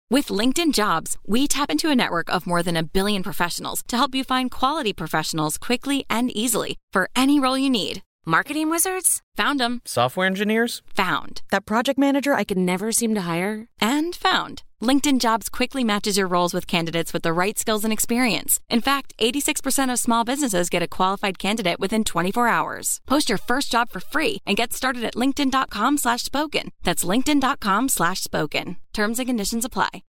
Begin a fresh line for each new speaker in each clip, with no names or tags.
With LinkedIn Jobs, we tap into a network of more than 1 billion professionals to help you find quality professionals quickly and easily for any role you need. Marketing wizards? Found them.
Software engineers?
Found. That project manager I could never seem to hire? And found. LinkedIn Jobs quickly matches your roles with candidates with the right skills and experience. In fact, 86% of small businesses get a qualified candidate within 24 hours. Post your first job for free and get started at linkedin.com/spoken. That's linkedin.com/spoken. Terms and conditions apply.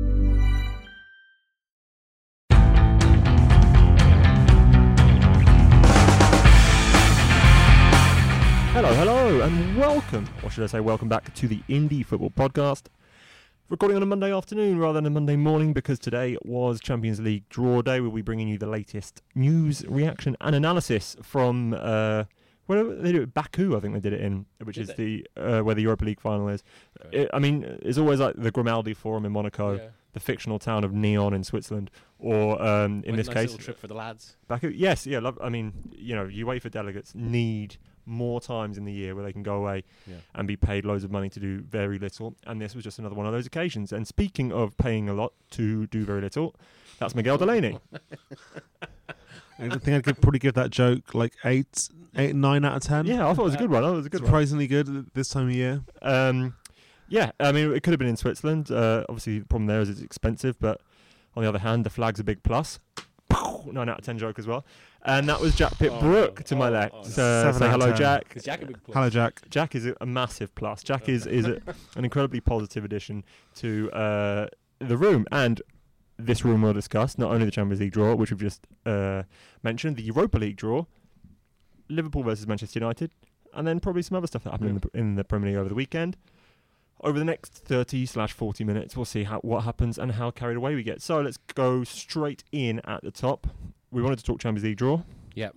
Hello, and welcome, or should I say welcome back to the Indie Football Podcast. Recording on a Monday afternoon rather than a Monday morning because today was Champions League draw day. We'll be bringing you the latest news, reaction and analysis from where they do it, Baku, I think they did it in, which is the where the Europa League final is. Okay. It's always like the Grimaldi Forum in Monaco, the fictional town of Nyon in Switzerland, or in this
nice
case,
little trip for the lads.
Baku, yes, yeah. UEFA delegates need more times in the year where they can go away and be paid loads of money to do very little, and this was just another one of those occasions. And speaking of paying a lot to do very little, that's Miguel Delaney.
I think I could probably give that joke like 8, 9 out of 10.
Yeah, I thought it was a good one. It was a good
surprisingly good this time of year.
It could have been in Switzerland. Obviously, the problem there is it's expensive, but on the other hand, the flag's a big plus. 9 out of 10 joke as well. And that was Jack Pitt-Brook to my left. Say hello, Jack.
Jack a big plus.
Hello, Jack.
Jack is a massive plus. Jack is an incredibly positive addition to the room. And this room will discuss not only the Champions League draw, which we've just mentioned, the Europa League draw, Liverpool versus Manchester United, and then probably some other stuff that happened in the Premier League over the weekend. Over the next 30/40 minutes, we'll see what happens and how carried away we get. So let's go straight in at the top. We wanted to talk Champions League draw.
Yep.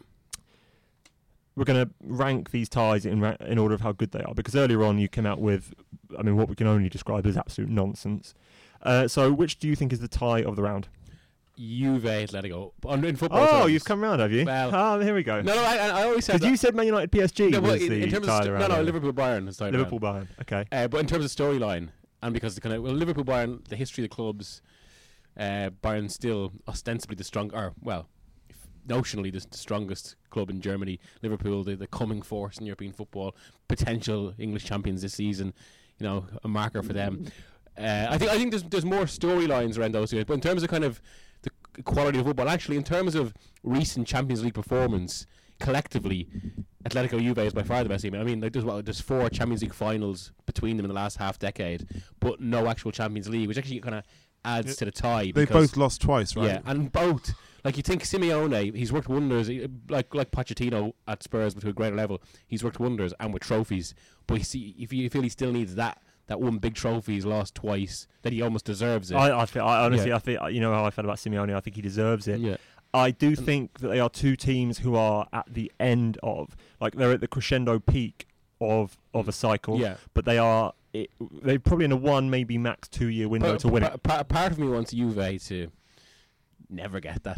We're going to rank these ties in order of how good they are, because earlier on you came out with, what we can only describe as absolute nonsense. So which do you think is the tie of the round?
Juve, Atletico. In football terms.
You've come round, have you?
Well,
here we go.
No, I always said that.
Because you said Man United PSG was
in terms
tie
of Liverpool Bayern is tied
Liverpool Bayern, okay.
But in terms of storyline, and because Liverpool Bayern, the history of the clubs, Bayern still ostensibly notionally the strongest club in Germany. Liverpool, the coming force in European football, potential English champions this season. A marker for them. I think there's more storylines around those two. But in terms of kind of the quality of football, actually, in terms of recent Champions League performance, collectively, Atletico Juve is by far the best team. There's 4 Champions League finals between them in the last half decade, but no actual Champions League, which actually kind of adds to the tie.
They both lost twice, right?
Yeah, and both. Like, you think Simeone, he's worked wonders, like Pochettino at Spurs, but to a greater level, he's worked wonders and with trophies. But you feel he still needs that one big trophy he's lost twice, that he almost deserves it.
I honestly, you know how I felt about Simeone. I think he deserves it. Yeah. I do think that they are two teams who are at the end of, they're at the crescendo peak of a cycle. Yeah. But they're probably in a 1, maybe max 2 year window to win it.
Part of me wants Juve to never get that.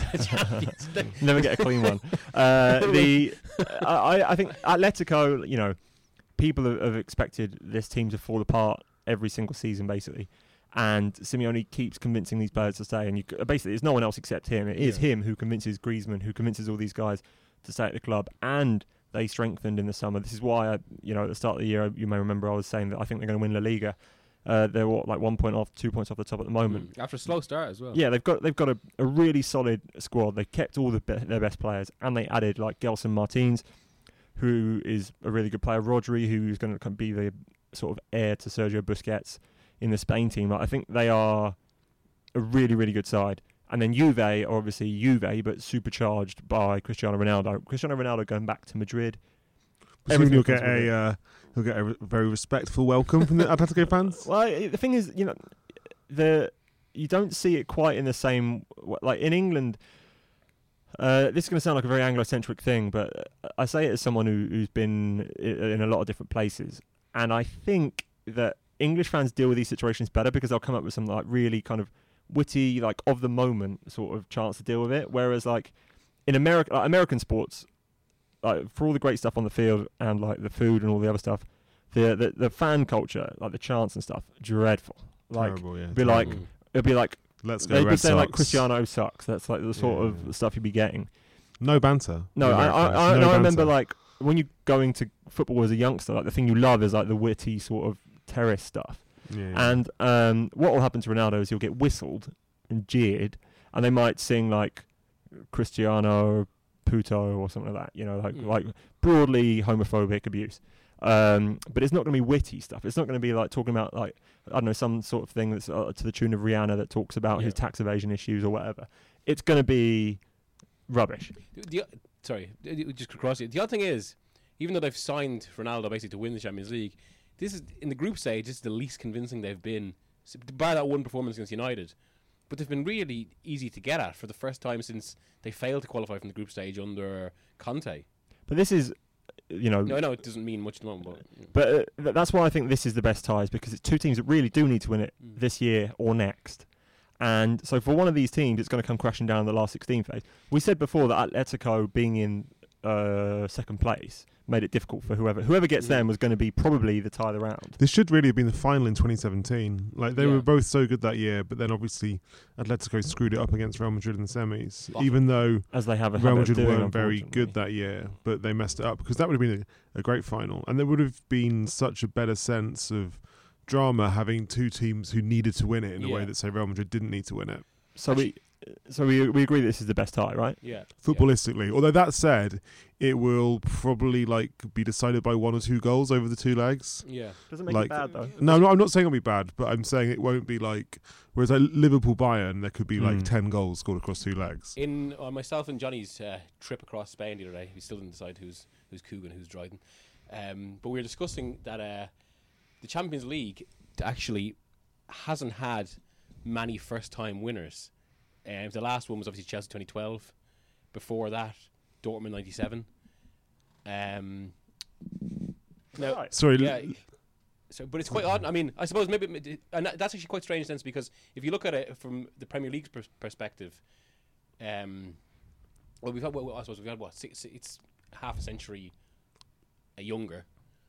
Never get a clean one. I think Atletico, people have expected this team to fall apart every single season, basically. And Simeone keeps convincing these players to stay. And basically, it's no one else except him. It is him who convinces Griezmann, who convinces all these guys to stay at the club. And they strengthened in the summer. This is why, at the start of the year, you may remember I was saying that I think they're going to win La Liga. They're 1 point off, 2 points off the top at the moment.
After a slow start as well.
Yeah, they've got a really solid squad. They kept all their best players, and they added Gelson Martins, who is a really good player. Rodri, who's going to be the sort of heir to Sergio Busquets in the Spain team. I think they are a really, really good side. And then Juve are obviously Juve, but supercharged by Cristiano Ronaldo. Cristiano Ronaldo going back to Madrid.
He'll get a very respectful welcome from the Atletico fans.
Well, the thing is, you don't see it quite in the same, like in England. This is going to sound like a very Anglo-centric thing, but I say it as someone who's been in a lot of different places, and I think that English fans deal with these situations better because they'll come up with some really kind of witty, of the moment sort of chance to deal with it. Whereas in American sports, for all the great stuff on the field and the food and all the other stuff, the fan culture, the chants and stuff, dreadful. Like,
Terrible, yeah.
be like,
Mm.
it'd be like
Let's go
they'd be
Red
saying like
Sox.
Cristiano sucks. That's like the sort
Yeah.
of stuff you'd be getting.
No banter.
No,
The
I
Americans. No
remember
banter.
like when you go into football as a youngster, like the thing you love is like the witty sort of terrorist stuff.
Yeah.
And what will happen to Ronaldo is he'll get whistled and jeered, and they might sing like Cristiano Puto or something like that. You know, like broadly homophobic abuse. But it's not going to be witty stuff. It's not going to be like talking about like I don't know some sort of thing that's to the tune of Rihanna that talks about his tax evasion issues or whatever. It's going to be rubbish.
Sorry, just across it. The other thing is, even though they've signed Ronaldo basically to win the Champions League, this is in the group stage. This is the least convincing they've been, bar that one performance against United. But they've been really easy to get at for the first time since they failed to qualify from the group stage under Conte.
But this is, you know,
No, I know it doesn't mean much at the moment,
but that's why I think this is the best ties, because it's two teams that really do need to win it this year or next. And so for one of these teams, it's going to come crashing down in the last 16 phase. We said before that Atletico being in second place made it difficult for whoever gets them was going to be probably the tie of the round.
This should really have been the final in 2017. Like they were both so good that year, but then obviously Atletico screwed it up against Real Madrid in the semis. Even though
as they have a
Real
habit of
Madrid
doing,
weren't very
unfortunately.
good that year, but they messed it up because that would have been a great final, and there would have been such a better sense of drama having two teams who needed to win it in a way that say Real Madrid didn't need to win it.
So we agree this is the best tie, right?
Yeah.
Footballistically, although that said, it will probably like be decided by 1 or 2 goals over the 2 legs.
Yeah.
Doesn't make
Like,
it bad though.
No, I'm not saying it'll be bad, but I'm saying it won't be like. Whereas like Liverpool Bayern, there could be like 10 goals scored across 2 legs.
In myself and Johnny's trip across Spain the other day, we still didn't decide who's Cougar and who's Dryden. But we were discussing that the Champions League actually hasn't had many first-time winners. The last one was obviously Chelsea 2012. Before that, Dortmund 97. Now,
Right.
Sorry,
yeah. So, but it's quite odd. I mean, I suppose maybe, and that's actually quite strange, in a sense, because if you look at it from the Premier League's perspective, well, I suppose we've had what it's half a century younger.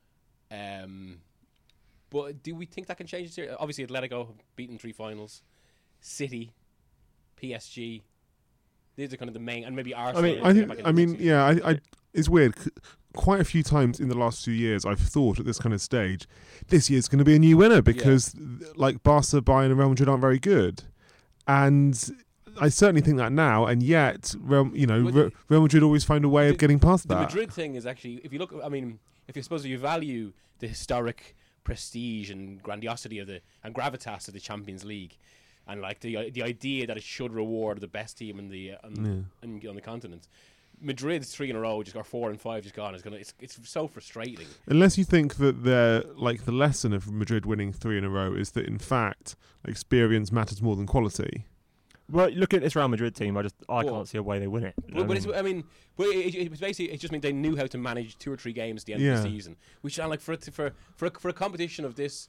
But do we think that can change this year? Obviously, Atletico have beaten 3 finals, City, PSG. These are kind of the main, and maybe Arsenal.
I it's weird. Quite a few times in the last few years, I've thought at this kind of stage, this year's going to be a new winner because, like Barca, Bayern, and Real Madrid aren't very good, and I certainly think that now. And yet, Real Madrid always find a way of getting past that.
The Madrid thing is actually, if you look, I mean, if you value the historic prestige and grandiosity of and gravitas of the Champions League, and like the idea that it should reward the best team on the continent. Madrid's 3 in a row, or 4 and 5 just gone. It's so frustrating.
Unless you think that the lesson of Madrid winning 3 in a row is that in fact experience matters more than quality.
Well, look at this Real Madrid team. I can't see a way they win it.
It's basically, it just means they knew how to manage 2 or 3 games at the end of the season. Which like for a competition of this,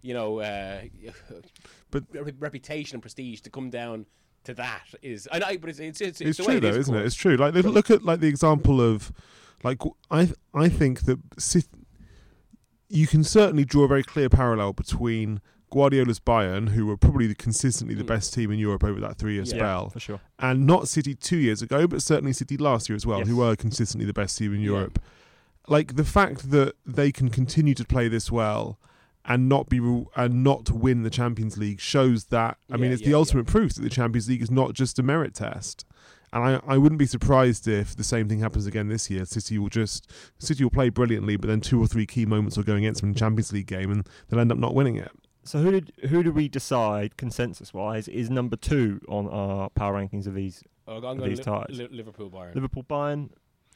but reputation and prestige to come down to that is, but it's
true though, isn't it? It's true. Like look at like the example of, like I think that you can certainly draw a very clear parallel between Guardiola's Bayern, who were probably consistently the best team in Europe over that 3-year spell,
for sure,
and not City 2 years ago, but certainly City last year as well, who were consistently the best team in Europe. Like the fact that they can continue to play this well and not win the Champions League shows that. I mean, it's the ultimate proof that the Champions League is not just a merit test. And I wouldn't be surprised if the same thing happens again this year. City will play brilliantly, but then 2 or 3 key moments will go against them in the Champions League game, and they'll end up not winning it.
So who did we decide consensus-wise is number 2 on our power rankings of these?
I'm going Liverpool Bayern.
Liverpool Bayern.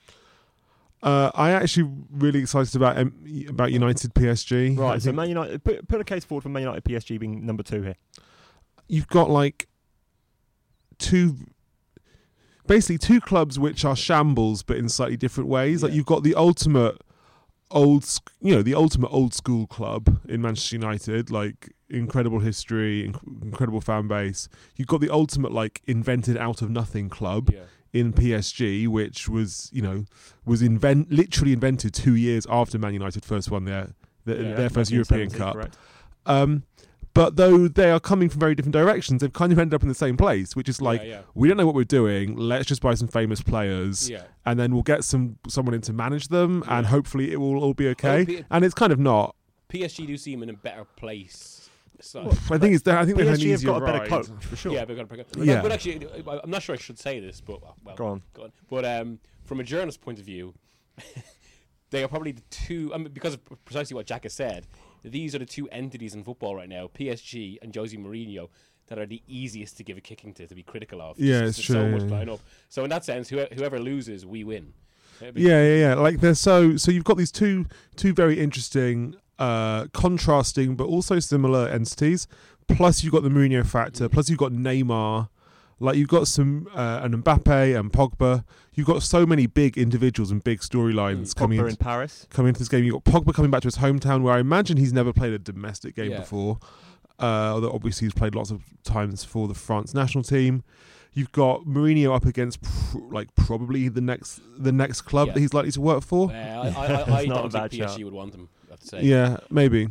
I actually really excited about United PSG.
Right, so Man United, put a case forward for Man United PSG being number 2 here.
You've got like two clubs which are shambles, but in slightly different ways. Like you've got the ultimate old school club in Manchester United, like incredible history, incredible fan base. You've got the ultimate like invented out of nothing club. Yeah. In PSG, which was literally invented 2 years after Man United first won their first European Cup. But though they are coming from very different directions, they've kind of ended up in the same place, which is like, we don't know what we're doing. Let's just buy some famous players, and then we'll get someone in to manage them, and hopefully it will all be okay. And it's kind of not.
PSG do seem in a better place. So.
I think they've had an
PSG
easier
have got a better
ride.
coach for sure.
Yeah, they've got a better coach.
Yeah.
But actually, I'm not sure I should say this, but
go on.
But from a journalist's point of view, they are probably the two. Because of precisely what Jack has said. These are the two entities in football right now, PSG and Jose Mourinho, that are the easiest to give a kicking to be critical of.
Yeah, it's true.
So much line up. So in that sense, whoever loses, we win.
Yeah. Like they're so you've got these two very interesting, contrasting but also similar entities. Plus you've got the Mourinho factor. Plus you've got Neymar. Like you've got some and Mbappe and Pogba. You've got so many big individuals and big storylines coming
in Paris.
Coming into this game. You've got Pogba coming back to his hometown, where I imagine he's never played a domestic game before. Although obviously he's played lots of times for the France national team. You've got Mourinho up against probably the next club that he's likely to work for.
I don't think PSG would want him. I have to say.
Yeah, maybe.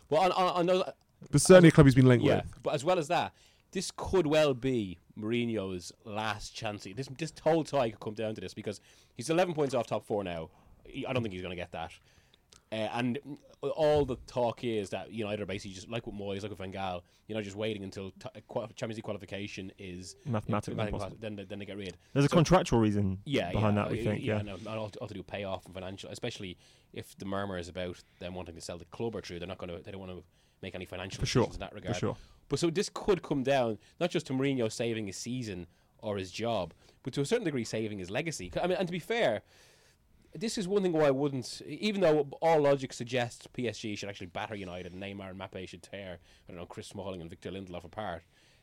But
certainly a club he's been linked with.
But as well as that, this could well be Mourinho's last chance. This whole tie could come down to this because he's 11 points off top 4 now. I don't think he's going to get that. And all the talk is that United are basically just like with Moyes, like with Van Gaal, just waiting until Champions League qualification is
mathematically impossible.
Then they get rid.
There's a contractual reason behind that, we think.
No, all to do payoff and financial, especially if the murmur is about them wanting to sell the club or true. They don't want to make any financial decisions in that regard.
For sure.
But so this could come down not just to Mourinho saving his season or his job, but to a certain degree saving his legacy. I mean, and to be fair, this is one thing why I wouldn't, even though all logic suggests PSG should actually batter United and Neymar and Mbappe should tear, Chris Smalling and Victor Lindelof apart.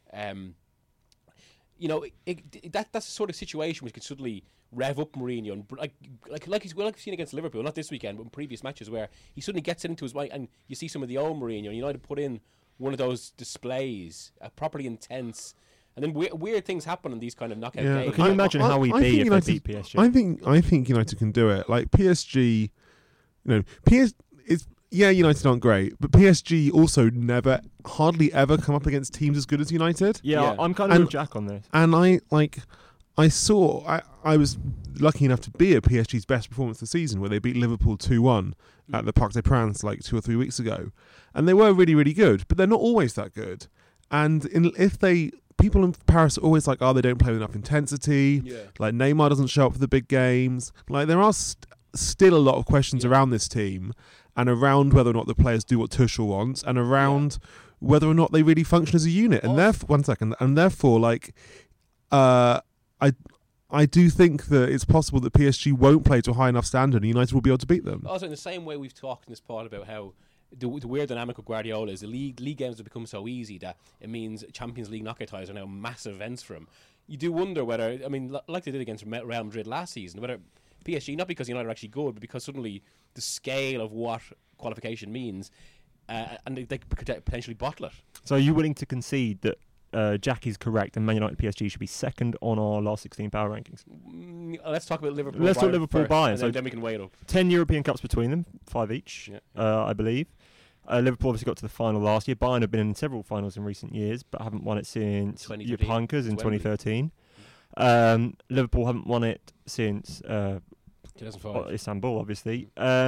That's the sort of situation which could suddenly rev up Mourinho and like we've seen against Liverpool, not this weekend, but in previous matches where he suddenly gets it into his mind, and you see some of the old Mourinho and United put in one of those displays, properly intense. And then weird things happen in these kind of knockout games.
But can you imagine how we'd be if they beat PSG?
I think United can do it. Like PSG, United aren't great, but PSG also hardly ever come up against teams as good as United.
Yeah. I'm kind of with Jack on this.
And I was lucky enough to be at PSG's best performance of the season, where they beat Liverpool 2-1 at the Parc des Princes 2 or 3 weeks ago, and they were really, really good. But they're not always that good. And people in Paris are always like, they don't play with enough intensity. Yeah. Like Neymar doesn't show up for the big games. Like there are still a lot of questions around this team, and around whether or not the players do what Tuchel wants, and around whether or not they really function as a unit. And therefore, I do think that it's possible that PSG won't play to a high enough standard, and United will be able to beat them.
Also, in the same way we've talked in this pod about how the weird dynamic of Guardiola is the league games have become so easy that it means Champions League knockout ties are now massive events for him. You do wonder whether, like they did against Real Madrid last season, whether PSG, not because United are actually good, but because suddenly the scale of what qualification means, and they could potentially bottle it.
So are you willing to concede that Jack is correct and Man United PSG should be second on our last 16 power rankings?
Let's talk about Liverpool.
Let's talk Liverpool Bayern.
So then we can weigh it up.
10 European Cups between them, 5 each, I believe. Liverpool obviously got to the final last year. Bayern have been in several finals in recent years, but haven't won it since Jupp Heynckes in 2013. Liverpool haven't won it since
2005.
Istanbul, obviously.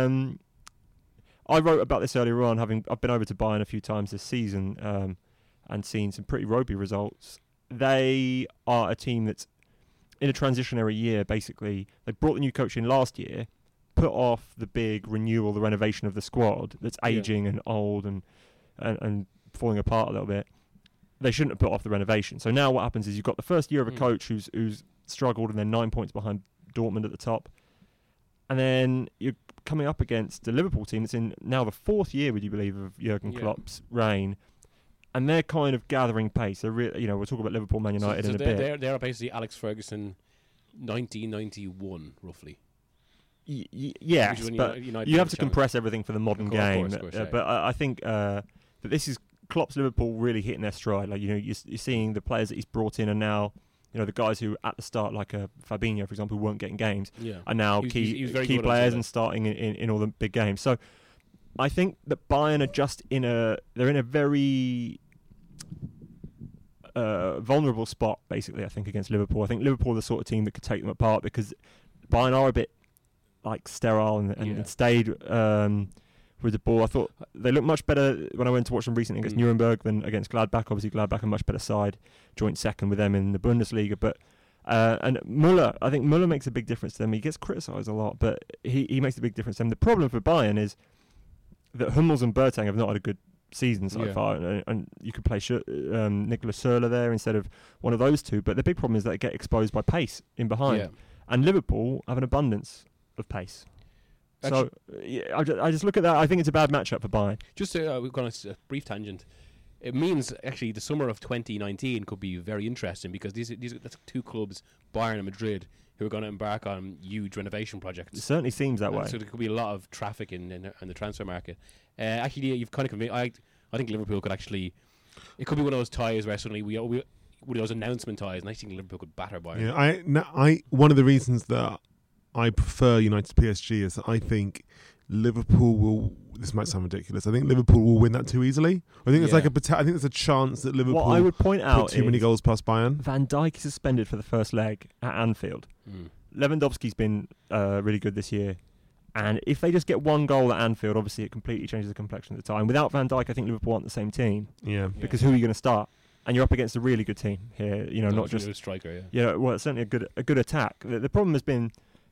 I wrote about this earlier on. I've been over to Bayern a few times this season and seen some pretty ropey results. They are a team that's in a transitionary year. Basically, they brought the new coach in last year, put off the big renewal, the renovation of the squad that's aging and old and falling apart a little bit. They shouldn't have put off the renovation. So now what happens is you've got the first year of a coach who's struggled, and then 9 points behind Dortmund at the top. And then you're coming up against the Liverpool team that's in now the 4th year, would you believe, of Jurgen Klopp's reign. And they're kind of gathering pace. They're we'll talk about Liverpool, Man United in a bit.
They're basically Alex Ferguson 1991, roughly.
Yes, but you have to compress everything for the modern game. Of course, but I think that this is Klopp's Liverpool really hitting their stride. You're seeing the players that he's brought in are now, the guys who at the start, like Fabinho, for example, who weren't getting games, are now key players and starting in all the big games. So I think that Bayern are just they're in a very vulnerable spot, basically, I think, against Liverpool. I think Liverpool are the sort of team that could take them apart because Bayern are a bit like sterile and stayed with the ball. I thought they looked much better when I went to watch them recently against Nuremberg than against Gladbach. Obviously, Gladbach are a much better side, joint second with them in the Bundesliga. But and Müller, I think Müller makes a big difference to them. He gets criticised a lot, but he makes a big difference to them. The problem for Bayern is that Hummels and Boateng have not had a good season so far, and you could play Nicolas Söhler there instead of one of those two. But the big problem is that they get exposed by pace in behind, and Liverpool have an abundance of pace. So I just look at that. I think it's a bad matchup for Bayern.
Just we've gone on a brief tangent. It means actually the summer of 2019 could be very interesting because these are two clubs, Bayern and Madrid, who are going to embark on huge renovation projects.
It certainly seems that way.
So there could be a lot of traffic in the transfer market. Actually, you've kind of convinced. I think Liverpool could actually. It could be one of those ties where suddenly we one of those announcement ties, and I think Liverpool could batter Bayern.
I one of the reasons that I prefer United to PSG is that I think Liverpool will. This might sound ridiculous. I think Liverpool will win that too easily. I think I think there's a chance that Liverpool.
What I would point out
put too many goals past Bayern.
Van Dijk is suspended for the first leg at Anfield. Lewandowski's been really good this year, and if they just get one goal at Anfield, obviously it completely changes the complexion of the time. Without Van Dijk, I think Liverpool aren't the same team.
Yeah.
Because who are you going to start? And you're up against a really good team here. You know, not just
a striker.
Well, it's certainly a good attack. The problem has been,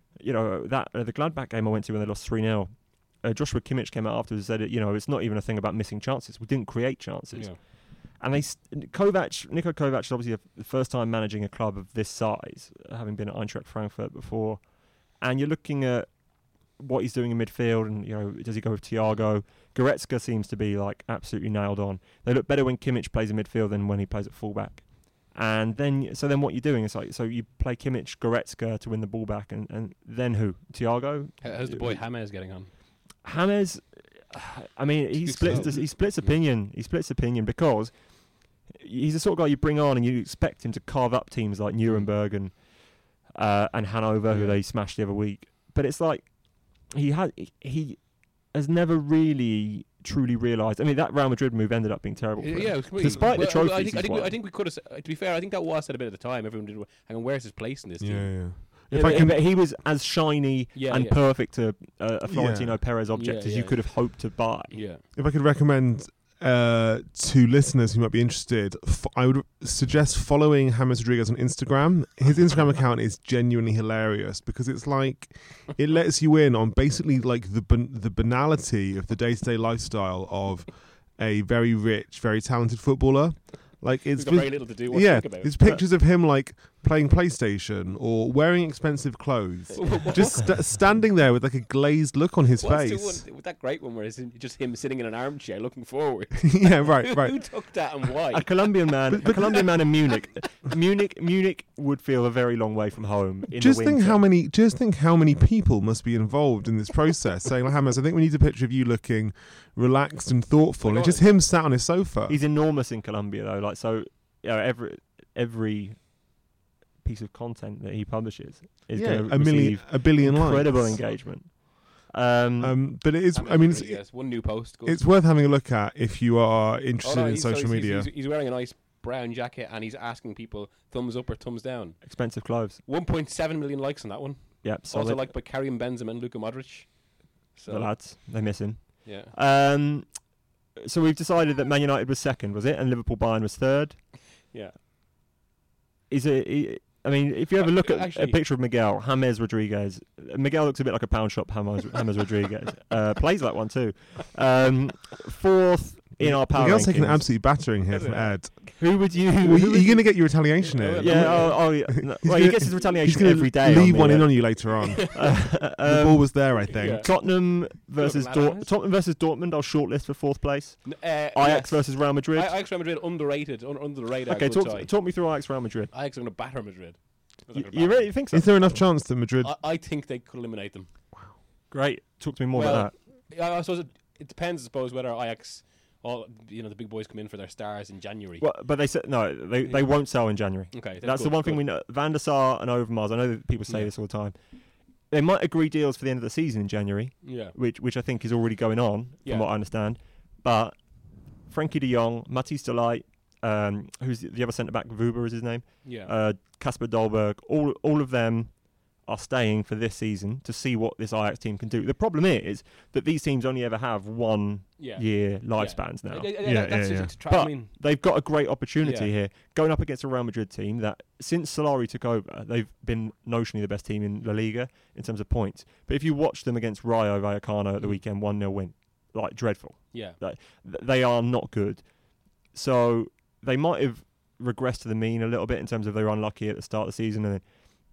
that the Gladbach game I went to when they lost 3-0. Joshua Kimmich came out afterwards and said, it's not even a thing about missing chances. We didn't create chances. Yeah. And Niko Kovac is obviously the first time managing a club of this size, having been at Eintracht Frankfurt before. And you're looking at what he's doing in midfield, and does he go with Thiago? Goretzka seems to be like absolutely nailed on. They look better when Kimmich plays in midfield than when he plays at fullback. And then what you're doing is like, so you play Kimmich, Goretzka to win the ball back, and then who? Thiago?
How's the boy James getting on?
James, I mean, he splits opinion. He splits opinion because he's the sort of guy you bring on and you expect him to carve up teams like Nuremberg and Hanover, who they smashed the other week. But it's like he has never really truly realised. I mean, that Real Madrid move ended up being terrible for him.
Yeah,
despite the trophies.
I think we could have. To be fair, I think that was said a bit at the time. Everyone did. Hang on, where's his place in this team?
Yeah. But he was as shiny and perfect a Florentino Perez object as you could have hoped to buy.
Yeah. If I could recommend to listeners who might be interested, I would suggest following James Rodriguez on Instagram. His Instagram account is genuinely hilarious because it's like it lets you in on basically like the banality of the day-to-day lifestyle of a very rich, very talented footballer. Like it's
got very little to do. Think about
it's pictures of him like playing PlayStation or wearing expensive clothes, just standing there with like a glazed look on his face.
That great one where it's just him sitting in an armchair looking forward.
Yeah, right.
Who took that and why?
A Colombian man in Munich. Munich would feel a very long way from home.
Just think how many people must be involved in this process. Saying, like, James, I think we need a picture of you looking relaxed and thoughtful, and just him sat on his sofa.
He's enormous in Colombia, though. Like, so, every piece of content that he publishes is going to receive
a billion
incredible
likes.
Engagement.
But it is. I mean,
it's one new post.
It's worth having a look at if you are interested in social media.
He's wearing a nice brown jacket and he's asking people thumbs up or thumbs down.
Expensive clothes.
1.7 million likes on that one.
Yep. Solid.
Also liked by Karim Benzema and Luka Modric. So
the lads, they miss him.
Yeah.
So we've decided that Man United was second, was it? And Liverpool Bayern was third.
Yeah.
I mean, if you ever look at a picture of James Rodriguez, Miguel looks a bit like a pound shop James Rodriguez. Plays like one too. Fourth in our power
Miguel's
rankings.
taking an absolute battering here from Ed.
Who would you...
Are you going to get your retaliation here?
Yeah, he gets his retaliation every day.
Leave one in on you later on. The ball was there, I think.
Yeah. Tottenham versus Dortmund, I'll shortlist for fourth place. Ajax versus Real Madrid.
Ajax Real Madrid, underrated, under the radar.
Okay, talk me through Ajax Real Madrid.
Ajax are going to batter Madrid.
You really think so?
Is there enough chance that Madrid...
I think they could eliminate them.
Wow. Great. Talk to me more about
that. I suppose it depends, I suppose, whether Ajax... the big boys come in for their stars in January.
Well, but they said no. They won't sell in January.
Okay,
that's the one thing we know. Van der Sar and Overmars. I know that people say this all the time. they might agree deals for the end of the season in January,
Yeah.
which I think is already going on,
Yeah.
from what I understand. But Frankie de Jong, Matthijs de Ligt, who's the other centre-back, Vuber is his name,
Yeah.
Kasper Dolberg, all of them are staying for this season to see what this Ajax team can do. The problem is that these teams only ever have 1 year lifespans now. But they've got a great opportunity here, going up against a Real Madrid team that, since Solari took over, they've been notionally the best team in La Liga in terms of points. But if you watch them against Rayo Vallecano at the weekend, 1-0 win, like dreadful.
Yeah.
They are not good. So they might have regressed to the mean a little bit in terms of they were unlucky at the start of the season, and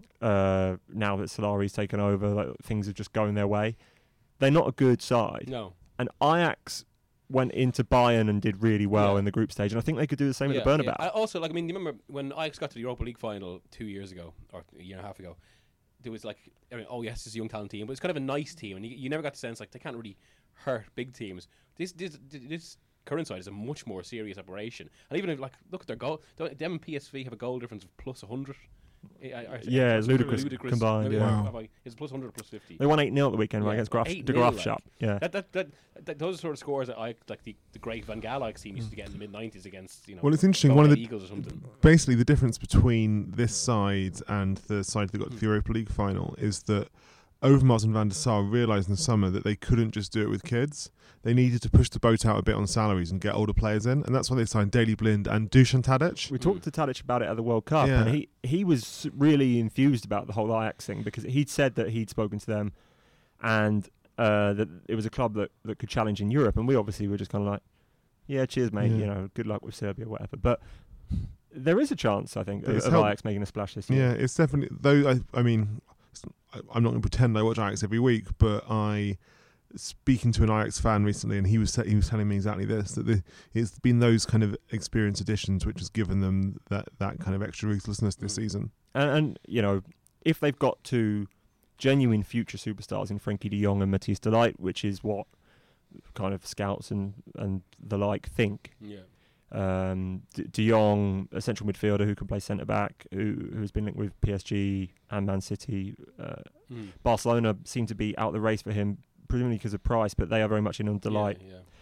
now that Solari's taken over, like, things are just going their way. They're not a good side.
No.
And Ajax went into Bayern and did really well in the group stage, and I think they could do the same at the Bernabeu.
I also, you remember when Ajax got to the Europa League final 2 years ago, or a year and a half ago, there was oh yes, it's a young talent team, but it's kind of a nice team, and you never got the sense like they can't really hurt big teams. This current side is a much more serious operation, and even if, look at their goal, them and PSV have a goal difference of plus 100.
It's ludicrous combined.
Wow. It's plus 100, plus 50.
They won 8-0 at the weekend against De Graafschap. Yeah,
those are sort of scores that the great Van Gaal Ajax team used to get in the mid-90s against.
Well, it's interesting. One of the
Eagles or something.
Basically, the difference between this side and the side that got to the Europa League final is that Overmars and Van der Sar realised in the summer that they couldn't just do it with kids. They needed to push the boat out a bit on salaries and get older players in, and that's why they signed Daley Blind and Dusan Tadic.
We talked to Tadic about it at the World Cup, and he was really enthused about the whole Ajax thing, because he'd said that he'd spoken to them and that it was a club that could challenge in Europe, and we obviously were just kind of like, yeah, cheers, mate, good luck with Serbia, whatever. But there is a chance, I think, of Ajax making a splash this year.
Yeah, it's definitely, though. I'm not going to pretend I watch Ajax every week, but speaking to an Ajax fan recently, and he was telling me exactly this, that it's been those kind of experience additions which has given them that kind of extra ruthlessness this season.
And if they've got two genuine future superstars in Frankie de Jong and Matthijs de Ligt, which is what kind of scouts and the like think.
Yeah.
De Jong, a central midfielder who can play centre back, who's been linked with PSG and Man City. Barcelona seem to be out the race for him, presumably because of price, but they are very much in on De Ligt.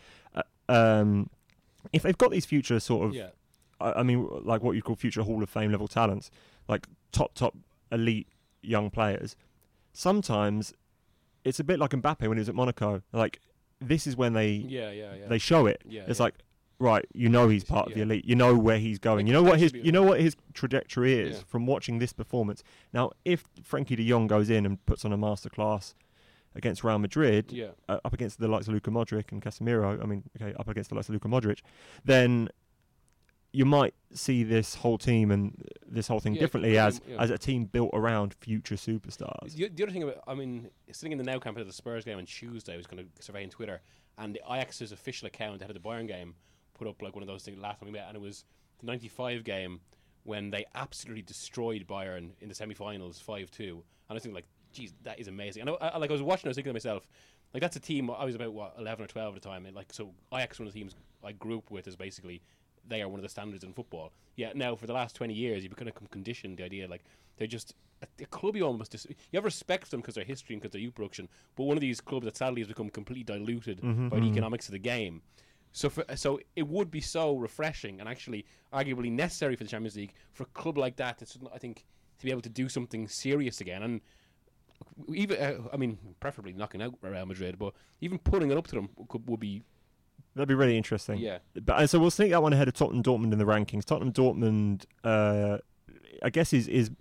If they've got these future sort of, like what you call future Hall of Fame level talents, like top elite young players, sometimes it's a bit like Mbappe when he was at Monaco. Like, this is when they show it. It's like, right, he's part of the elite. You know where he's going. You know what his trajectory is from watching this performance. Now, if Frankie de Jong goes in and puts on a masterclass against Real Madrid, up against the likes of Luka Modric and Casemiro, up against the likes of Luka Modric, then you might see this whole team and this whole thing differently as a team built around future superstars.
The other thing about, sitting in the Nou camp at the Spurs game on Tuesday, I was kind of surveying Twitter, and the Ajax's official account ahead of the Bayern game put up like one of those things last time we met, and it was the 95 game when they absolutely destroyed Bayern in the semi-finals 5-2, and I was thinking, like, geez, that is amazing. And I was watching, I was thinking to myself, like, that's a team, I was about 11 or 12 at the time, and like, so Ajax, one of the teams I grew up with, is basically, they are one of the standards in football. Yeah, now for the last 20 years, you've kind of conditioned the idea, like, they're just a club you almost you have respect for them because of their history and because of their youth production, but one of these clubs that sadly has become completely diluted by the economics of the game. So it would be so refreshing and actually arguably necessary for the Champions League for a club like that, I think, to be able to do something serious again. And even, preferably knocking out Real Madrid, but even putting it up to them would be...
That'd be really interesting.
Yeah.
But so we'll sneak that one ahead of Tottenham Dortmund in the rankings. Tottenham Dortmund, I guess, is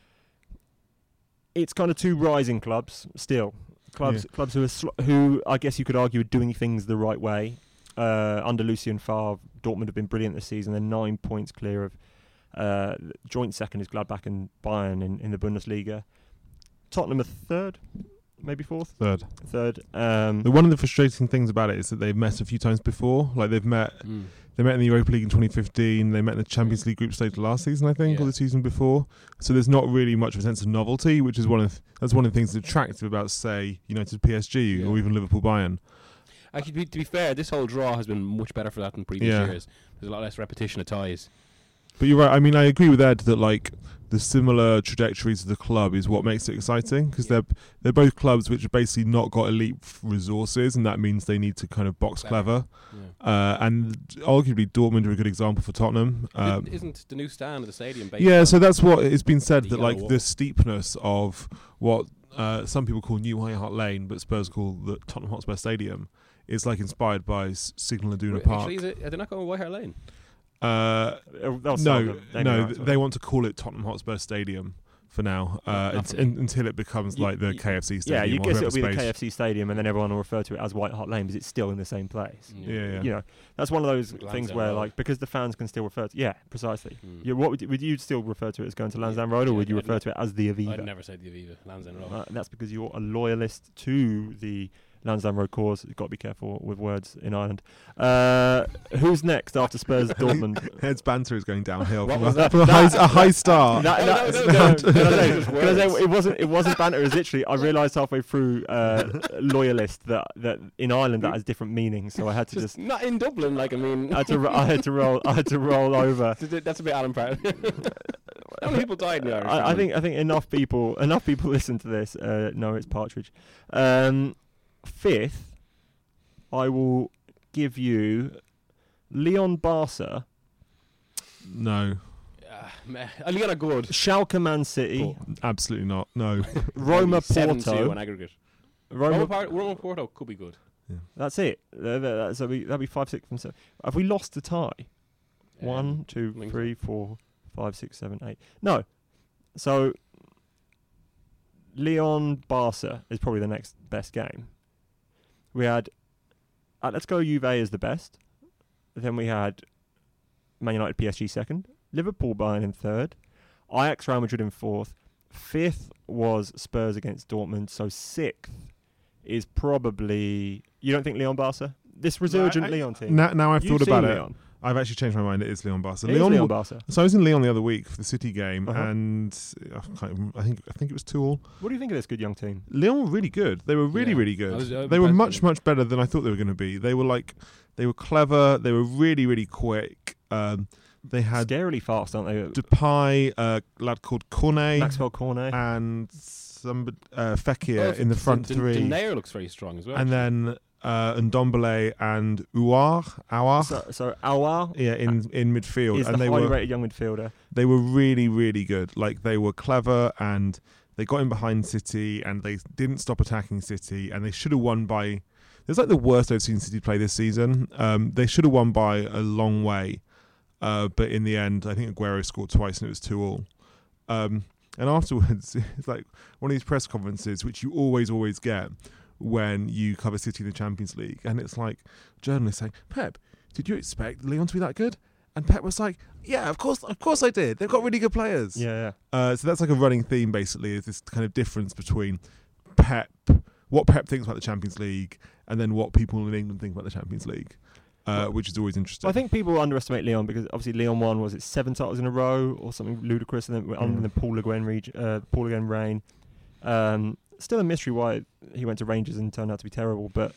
it's kind of two rising clubs still. Clubs who I guess you could argue are doing things the right way. Under Lucien Favre, Dortmund have been brilliant this season. They're 9 points clear of joint second is Gladbach and Bayern in the Bundesliga. Tottenham are third, maybe fourth. Third.
One of the frustrating things about it is that they've met a few times before. Like they've met, they met in the Europa League in 2015. They met in the Champions League group stage last season, I think, or the season before. So there's not really much of a sense of novelty, which is one of the things that's attractive about, say, United, PSG, or even Liverpool, Bayern.
Actually, to be fair, this whole draw has been much better for that than previous years. There's a lot less repetition of ties.
But you're right. I agree with Ed that, like, the similar trajectories of the club is what makes it exciting, because they're both clubs which have basically not got elite resources, and that means they need to kind of box clever. And arguably Dortmund are a good example for Tottenham.
Isn't the new stand at the stadium based
Yeah,
on
so that's what it's been said,
the
that like
yellow
the
wall?
steepness of what some people call New White Hart Lane, but Spurs call the Tottenham Hotspur Stadium, is like inspired by Signal Iduna Park.
Actually, are they not going White Hart Lane?
They'll sell
No,
them. Naming rights,
they want to call it Tottenham Hotspur Stadium for now, until it becomes like the KFC Stadium.
Yeah, you
or
guess it'll be the
whoever
KFC Stadium, and then everyone will refer to it as White Hart Lane because it's still in the same place.
Yeah.
You know, that's one of those
Like
things
Lansdowne
where,
Road.
like, because the fans can still refer to. Yeah, precisely.
Mm.
Yeah, what would you still refer to it as going to Lansdowne Road, or would you
Yeah,
refer to it as the
I'd
Aviva?
never say the Aviva. Lansdowne Road.
And that's because you're a loyalist to the Lansdowne Road cause. You've got to be careful with words in Ireland. Who's next after Spurs Dortmund?
Ed's banter is going downhill
What
from,
was
a,
that?
from a high start.
It wasn't banter. It was literally. I realised halfway through loyalist that in Ireland that has different meanings. So I had to just.
Not in Dublin, like, I mean.
I had to roll over.
That's a bit Alan Pratt. How many people died in the Irish?
I think enough people listen to this. No, it's Partridge. Fifth, I will give you Leon Barca,
No,
Leon are good.
Schalke Man City,
absolutely not. No.
Roma
7-2
Porto.
on aggregate.
Roma,
Roma Porto could be good.
that's it. That'll be 5, 6, and 7. Have we lost the tie? 1, 2,
think
3, 4, 5, 6, 7, 8. No. So Leon Barca is probably the next best game. We had Atletico Juve as the best. Then we had Man United PSG second. Liverpool Bayern in third. Ajax Real Madrid in fourth. Fifth was Spurs against Dortmund. So sixth is probably... You don't think Leon Barca? This resurgent Leon team.
Now I've
You've
thought about
seen
it.
Leon.
I've actually changed my mind. It is Leon Barca.
It is Leon Barca.
So I was in Lyon the other week for the City game,
Uh-huh.
and I think it was 2-2.
What do you think of this good young team?
Lyon were really good. They were really,
Yeah.
really good.
I was,
They were
impressed
much better than I thought they were going to be. They were clever. They were really, really quick. They had
Scarily fast, aren't they?
Depay, a lad called Cornet,
Maxwell Cornet.
and Fekir in the front three.
Denayer looks very strong as well.
And then Ndombele and Aouar.
So Aouar
In midfield.
is
And
the
they
highly
were
rated young midfielder.
they were really, really good. Like, they were clever, and they got in behind City, and they didn't stop attacking City, and they should have won by... It's like the worst I've seen City play this season. They should have won by a long way. But in the end, I think Aguero scored twice, and it was 2-2. And afterwards, it's like one of these press conferences, which you always get when you cover City in the Champions League. And it's like journalists saying, Pep, did you expect Lyon to be that good? And Pep was like, yeah, of course I did. They've got really good players.
Yeah.
So that's like a running theme, basically, is this kind of difference between what Pep thinks about the Champions League, and then what people in England think about the Champions League, which is always interesting.
I think people underestimate Lyon because obviously Lyon won, was it 7 titles in a row or something ludicrous, and then under the Paul Le Guen reign. Still a mystery why he went to Rangers and turned out to be terrible, but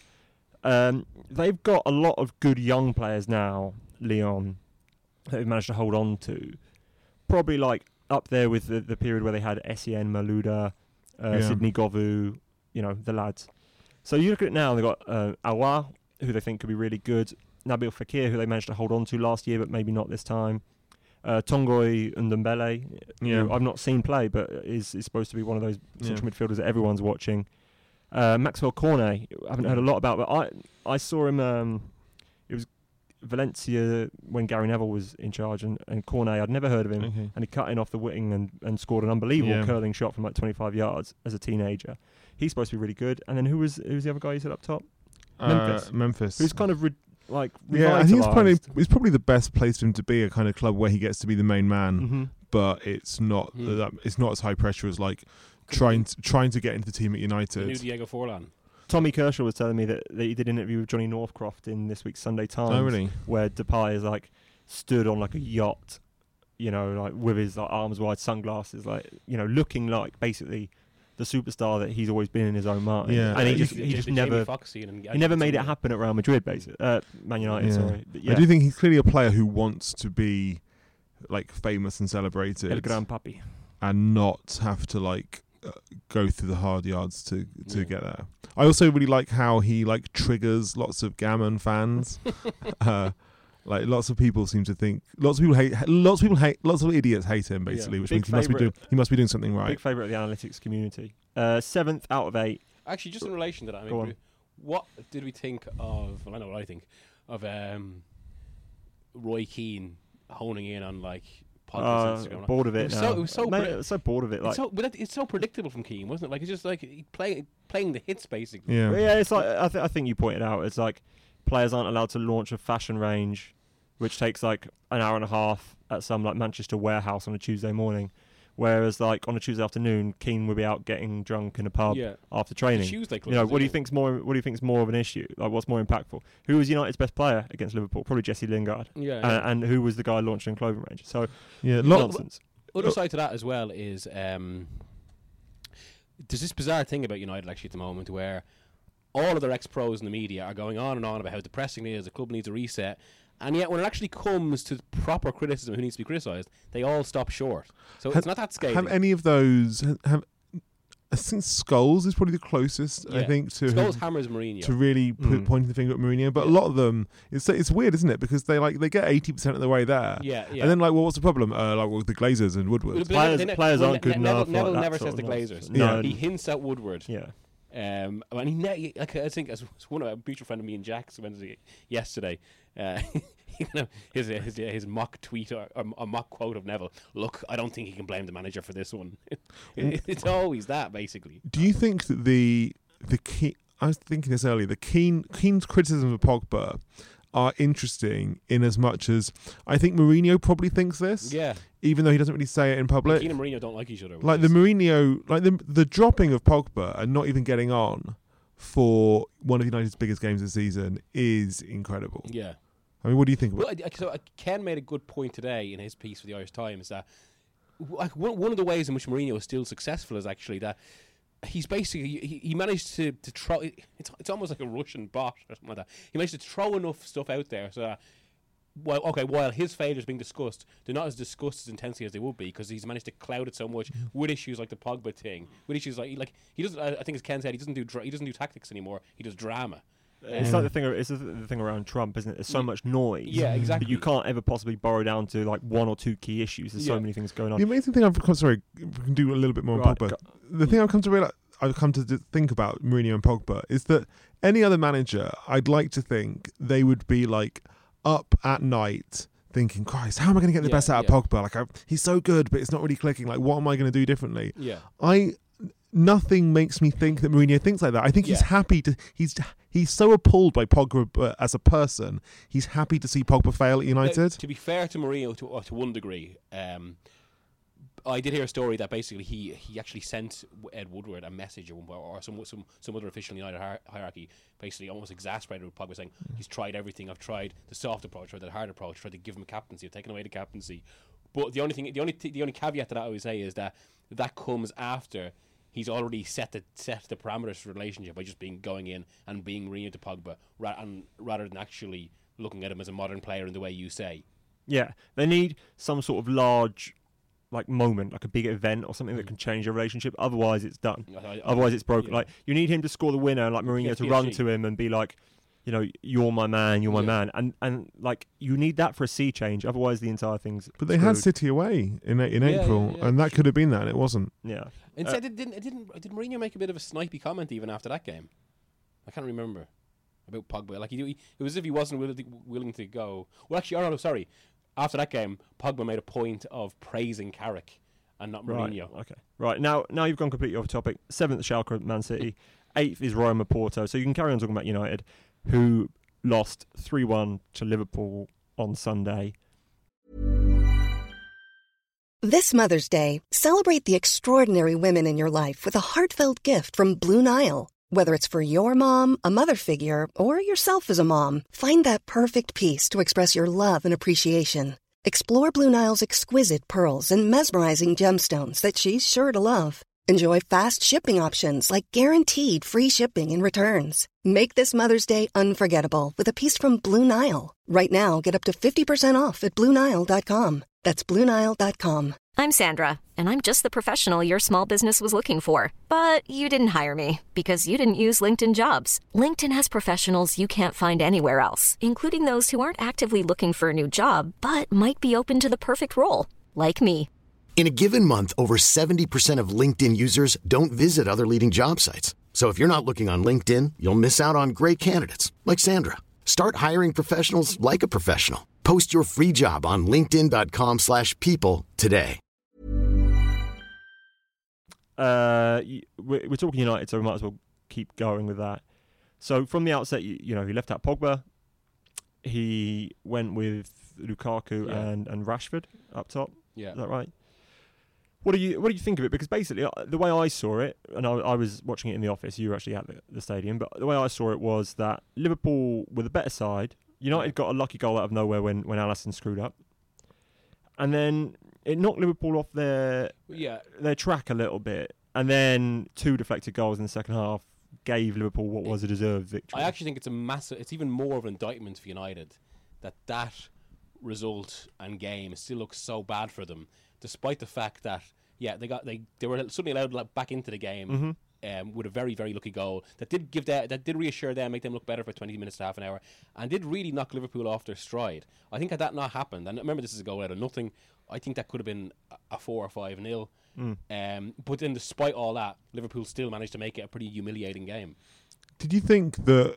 they've got a lot of good young players now, Lyon, that they've managed to hold on to. Probably like up there with the period where they had Essien, Malouda, Sidney Govou, the lads. So you look at it now, they've got Aouar, who they think could be really good. Nabil Fekir, who they managed to hold on to last year, but maybe not this time. Tongoy Ndombele, who I've not seen play, but is supposed to be one of those central midfielders that everyone's watching. Maxwell Cornet, I haven't heard a lot about, but I saw him. It was Valencia when Gary Neville was in charge, and Cornet, I'd never heard of him, and he cut in off the wing and scored an unbelievable curling shot from like 25 yards as a teenager. He's supposed to be really good. And then who's the other guy you said up top?
Memphis.
Who's kind of
I think it's probably the best place for him to be, a kind of club where he gets to be the main man, but it's not it's not as high pressure as like trying to get into the team at United.
The new Diego Forlan.
Tommy Kershaw was telling me that he did an interview with Johnny Northcroft in this week's Sunday Times.
Oh, really?
Where Depay is like stood on like a yacht, like with his like arms wide, sunglasses, looking like basically the superstar that he's always been in his own mind.
Yeah.
And he just never made it happen at Real Madrid, basically. Man United, sorry. But
I do think he's clearly a player who wants to be like famous and celebrated.
El Gran Papi.
and not have to go through the hard yards to get there. I also really like how he triggers lots of Gammon fans. Lots of people seem to think, lots of idiots hate him basically, which means he must be doing something right.
Big favourite of the analytics community. 7th out of 8.
Actually, just in relation to that, I mean, what did we think of? Well, I know what I think of Roy Keane honing in on Pogba's Instagram.
Bored of it.
It was so
bored of it.
It's so predictable from Keane, wasn't it? It's just playing the hits basically.
Yeah.
Yeah, it's I think you pointed out. It's players aren't allowed to launch a fashion range, which takes an hour and a half at some Manchester warehouse on a Tuesday morning. Whereas on a Tuesday afternoon, Keane would be out getting drunk in a pub after training.
Tuesday
clubs, what do you think's more of an issue? What's more impactful? Who was United's best player against Liverpool? Probably Jesse Lingard.
Yeah.
And who was the guy launching clothing range? So
nonsense. Other side to that as well is there's this bizarre thing about United actually at the moment where all of their ex-pros in the media are going on and on about how depressing it is, the club needs a reset. And yet, when it actually comes to proper criticism, who needs to be criticised, they all stop short. So it's not that scathing.
Have any of those? I think Scholes is probably the closest. I think to
Scholes hammers Mourinho
to really pointing the finger at Mourinho. But a lot of them, it's weird, isn't it? Because they get 80% of the way there.
Yeah.
And then what's the problem? The Glazers and Woodward.
Players aren't good enough.
Neville never says the Glazers.
No,
he hints at Woodward.
Yeah.
And I think as one of a mutual friend of me and Jack's yesterday, his mock tweet or a mock quote of Neville. Look, I don't think he can blame the manager for this one. It's always that basically.
Do you think that the key? I was thinking this earlier. The Keane's criticism of Pogba are interesting in as much as I think Mourinho probably thinks this.
Yeah.
Even though he doesn't really say it in public.
Keane and Mourinho don't like each other.
The dropping of Pogba and not even getting on for one of United's biggest games of the season is incredible.
Yeah.
I mean, what do you think about it?
So Ken made a good point today in his piece for the Irish Times that one of the ways in which Mourinho is still successful is actually that he's basically he managed to throw it's almost like a Russian bot or something like that. He managed to throw enough stuff out there so that while his failures being discussed, they're not as discussed as intensely as they would be because he's managed to cloud it so much with issues like the Pogba thing, with issues like he doesn't. I think as Ken said, he doesn't do tactics anymore. He does drama.
It's the thing around Trump, isn't it? There's so much noise.
Yeah, exactly.
But you can't ever possibly borrow down to one or two key issues. There's so many things going on.
The amazing thing we can do a little bit more on Pogba. The thing I've come to think about Mourinho and Pogba is that any other manager, I'd like to think they would be up at night thinking, Christ, how am I going to get the best out of Pogba? He's so good, but it's not really clicking. What am I going to do differently?
Yeah.
Nothing makes me think that Mourinho thinks like that. I think he's happy to. He's so appalled by Pogba as a person. He's happy to see Pogba fail at United.
To be fair to Mourinho, to one degree, I did hear a story that basically he actually sent Ed Woodward a message or some other official in the United hierarchy, basically almost exasperated with Pogba, saying he's tried everything. I've tried the soft approach, tried the hard approach, tried to give him a captaincy, I've taken away the captaincy. But the only caveat to that I would say is that comes after he's already set the parameters for the relationship by just going in and being Mourinho to Pogba rather than actually looking at him as a modern player in the way you say.
Yeah, they need some sort of large moment, a big event or something that can change a relationship. Otherwise, it's done. Otherwise, it's broken.
Yeah.
You need him to score the winner, Mourinho to run to him and be you're my man, you're my man, and you need that for a sea change. Otherwise, the entire thing's.
But they had City away in April, and that could have been that. And it wasn't.
Yeah.
Instead, did Mourinho make a bit of a snipey comment even after that game? I can't remember about Pogba. It was as if he wasn't willing to go. Well, actually, no, sorry. After that game, Pogba made a point of praising Carrick and not Mourinho.
Right, okay. Right, now you've gone completely off topic. 7th, Schalke, Man City. 8th is Roma, Porto. So you can carry on talking about United, who lost 3-1 to Liverpool on Sunday.
This Mother's Day, celebrate the extraordinary women in your life with a heartfelt gift from Blue Nile. Whether it's for your mom, a mother figure, or yourself as a mom, find that perfect piece to express your love and appreciation. Explore Blue Nile's exquisite pearls and mesmerizing gemstones that she's sure to love. Enjoy fast shipping options like guaranteed free shipping and returns. Make this Mother's Day unforgettable with a piece from Blue Nile. Right now, get up to 50% off at BlueNile.com. That's BlueNile.com. I'm Sandra, and I'm just the professional your small business was looking for. But you didn't hire me because you didn't use LinkedIn Jobs. LinkedIn has professionals you can't find anywhere else, including those who aren't actively looking for a new job, but might be open to the perfect role, like me.
In a given month, over 70% of LinkedIn users don't visit other leading job sites. So if you're not looking on LinkedIn, you'll miss out on great candidates like Sandra. Start hiring professionals like a professional. Post your free job on linkedin.com/people today.
We're talking United, so we might as well keep going with that. So from the outset, you know, he left out Pogba. He went with Lukaku and Rashford up top.
Yeah.
Is that right? What do you think of it? Because basically, the way I saw it, and I was watching it in the office, you were actually at the stadium, but the way I saw it was that Liverpool were the better side. United got a lucky goal out of nowhere when Alisson screwed up. And then it knocked Liverpool off their track a little bit. And then 2 deflected goals in the second half gave Liverpool what was a deserved victory.
I actually think it's even more of an indictment for United that result and game still looks so bad for them, despite the fact that they were suddenly allowed back into the game with a very, very lucky goal that did reassure them, make them look better for 20 minutes to half an hour, and did really knock Liverpool off their stride. I think had that not happened, and remember this is a goal out of nothing, I think that could have been a 4 or 5-0. But then despite all that, Liverpool still managed to make it a pretty humiliating game.
Did you think that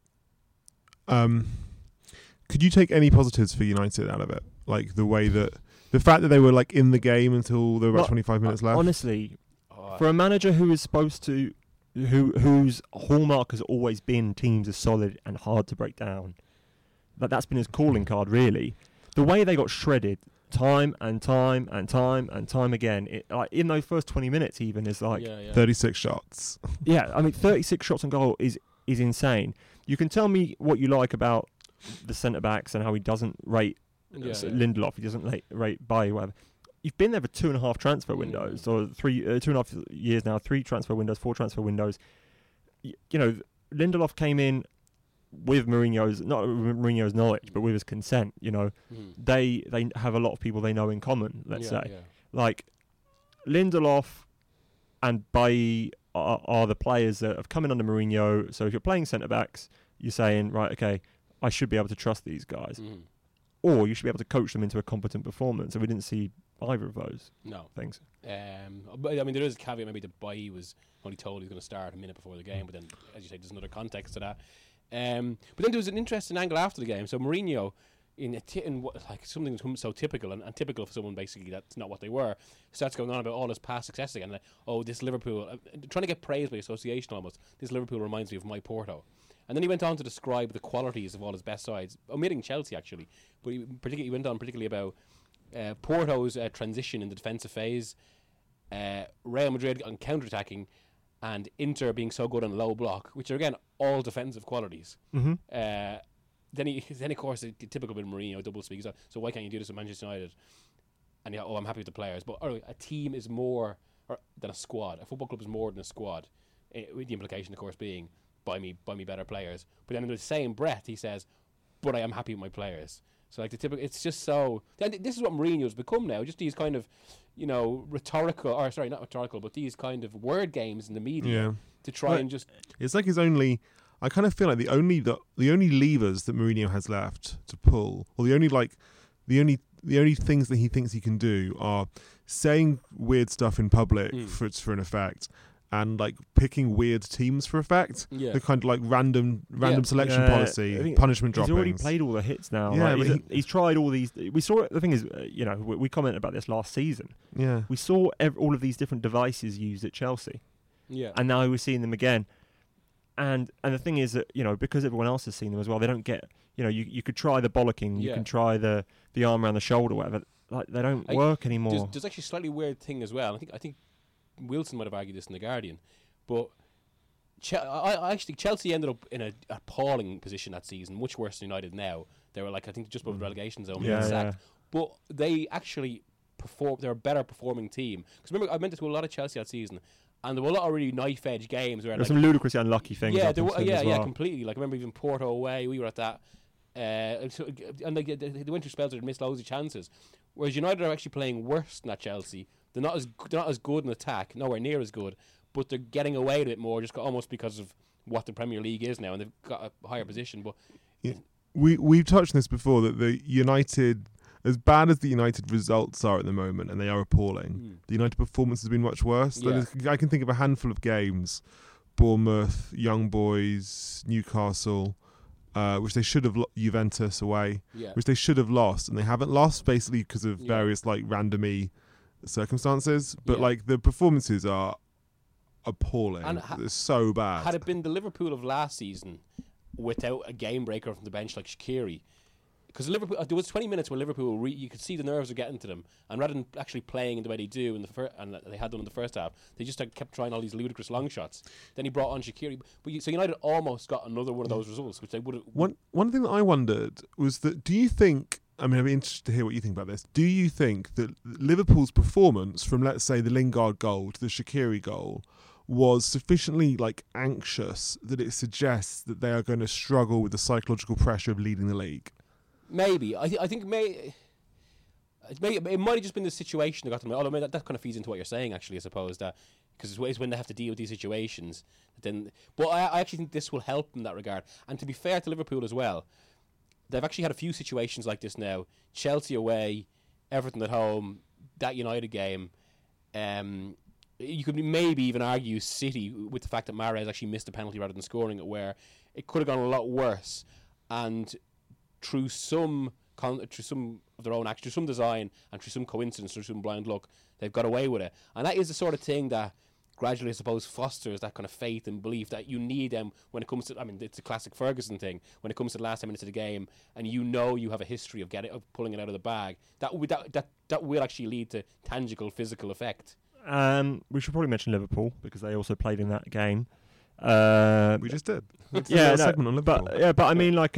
could you take any positives for United out of it? Like the way that the fact that they were like in the game until there were about 25 minutes left?
Honestly, for a manager who is supposed to whose hallmark has always been teams are solid and hard to break down, that's been his calling card really. The way they got shredded time and time again, in those first 20 minutes even is like
36 shots.
Yeah, I mean 36 shots on goal is insane. You can tell me what you like about the centre backs and how he doesn't rate Lindelof, he doesn't rate Bailly, whatever. You've been there for 2.5 transfer windows, or 2.5 years now, 3 transfer windows, 4 transfer windows. You know, Lindelof came in with Mourinho's, not Mourinho's knowledge, but with his consent. You know, they have a lot of people they know in common. Let's say, like Lindelof and Bailly are the players that have come in under Mourinho. So if you're playing centre backs, you're saying, right, okay, I should be able to trust these guys, or you should be able to coach them into a competent performance. And we didn't see either of those things.
But I mean, there is a caveat maybe that Bailly was only told he was going to start a minute before the game, but then, as you say, there's another context to that. But then there was an interesting angle after the game. So Mourinho, in like something so typical and typical for someone basically that's not what they were, starts going on about all his past success again. Like, this Liverpool, trying to get praise by association almost. This Liverpool reminds me of my Porto. And then he went on to describe the qualities of all his best sides, omitting Chelsea actually. But he went on particularly about Porto's transition in the defensive phase, Real Madrid on counter-attacking, and Inter being so good on the low block, which are again all defensive qualities. Then of course, typical with Mourinho, double speaks. So why can't you do this with Manchester United? And I'm happy with the players, but a team is more than a squad. A football club is more than a squad. With the implication, of course, being buy me better players. But then in the same breath, he says, "But I am happy with my players." So like the typical, it's just so. This is what Mourinho's become now. Just these kind of, rhetorical, or sorry, not rhetorical, but these kind of word games in the media to try and just.
It's like his only. I kind of feel like the only levers that Mourinho has left to pull, or the only things that he thinks he can do are saying weird stuff in public for an effect. And like picking weird teams for effect, the kind of like random selection policy, punishment droppings.
He's already played all the hits now. Yeah, like he's tried all these. We saw it. The thing is, we commented about this last season. Yeah, we saw all of these different devices used at Chelsea. Yeah, and now we're seeing them again. And the thing is that because everyone else has seen them as well, they don't get. You could try the bollocking, you can try the arm around the shoulder, whatever. Like they don't work anymore.
There's actually a slightly weird thing as well. I think Wilson might have argued this in The Guardian, but I actually Chelsea ended up in an appalling position that season, much worse than United now. They were like, I think, just above the relegation zone. But they actually performed. They're a better performing team. Because remember, I went to a lot of Chelsea that season, and there were a lot of really knife-edge games. Where
there's some ludicrously unlucky things.
Yeah, completely. Like I remember even Porto away, we were at that. And they went through spells where they missed loads of chances. Whereas United are actually playing worse than that Chelsea. They're not as good in attack, nowhere near as good, but they're getting away with it more, just almost because of what the Premier League is now, and they've got a higher position. But
we've touched on this before, that the United, as bad as the United results are at the moment, and they are appalling, the United performance has been much worse.
Yeah.
I can think of a handful of games, Bournemouth, Young Boys, Newcastle, which they should have Juventus away, which they should have lost, and they haven't lost, basically because of various like randomy circumstances. But like the performances are appalling. And it's so bad.
Had it been the Liverpool of last season without a game breaker from the bench like Shaqiri, because Liverpool, there was 20 minutes where Liverpool, you could see the nerves were getting to them, and rather than actually playing in the way they do and they had done in the first half, they just kept trying all these ludicrous long shots. Then he brought on Shaqiri, so United almost got another one of those results, which they would have.
One thing that I wondered was that, do you think? I mean, I'd be interested to hear what you think about this. Do you think that Liverpool's performance from, let's say, the Lingard goal to the Shaqiri goal was sufficiently like anxious that it suggests that they are going to struggle with the psychological pressure of leading the league?
Maybe. I think it might have just been the situation that got them. Although that kind of feeds into what you're saying, actually, I suppose, that because it's when they have to deal with these situations. But I actually think this will help in that regard. And to be fair to Liverpool as well, they've actually had a few situations like this now. Chelsea away, Everton at home, that United game. You could maybe even argue City with the fact that Mahrez actually missed a penalty rather than scoring it, where it could have gone a lot worse. And through some of their own action, through some design, and through some coincidence, through some blind luck, they've got away with it. And that is the sort of thing that gradually, I suppose, fosters that kind of faith and belief that you need them when it comes to. I mean, it's a classic Ferguson thing. When it comes to the last 10 minutes of the game, and you have a history of pulling it out of the bag, that will actually lead to tangible physical effect.
We should probably mention Liverpool because they also played in that game.
We just did.
Segment on Liverpool. But I mean, like,